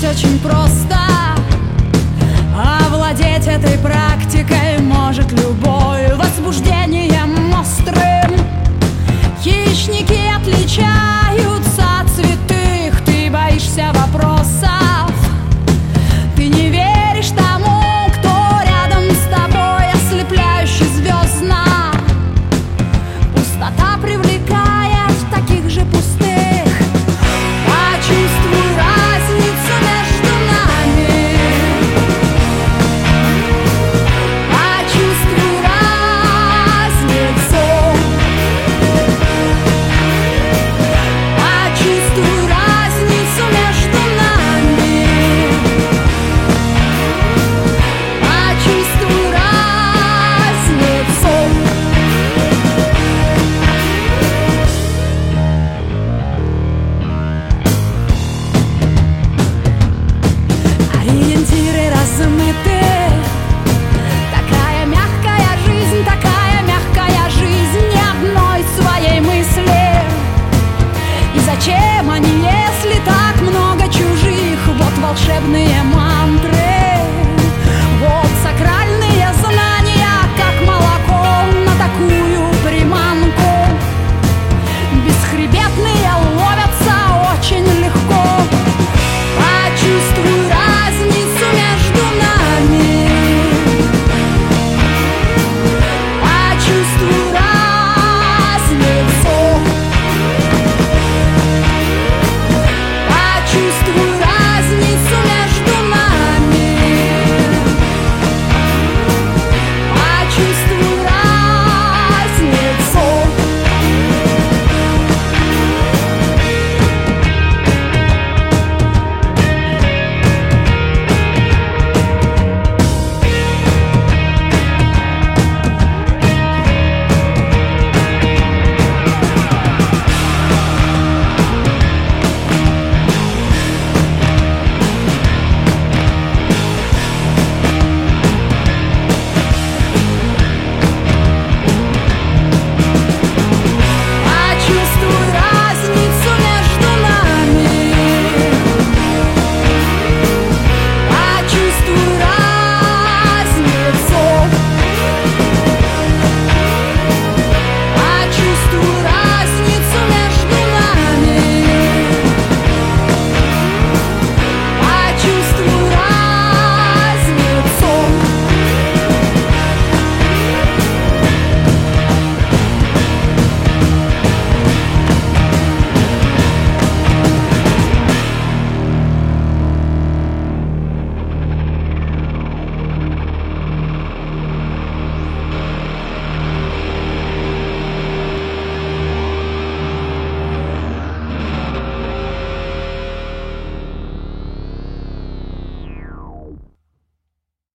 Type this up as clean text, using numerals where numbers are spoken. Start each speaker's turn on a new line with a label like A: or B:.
A: очень просто. Овладеть этой практикой может любой возбуждением острым. Хищники отличаются от святых. Ты боишься вопросов, ты не веришь тому, кто рядом с тобой, ослепляюще звездно. Пустота привлекает таких же пустых. Почувствуй разницу между нами. Почувствуй разницу. Почувствуй разницу между нами. Почувствуй разницу. Ориентиры размыты. Такая мягкая жизнь, такая мягкая жизнь, ни одной своей мысли. И зачем они, если так много чужих? Вот волшебные маги.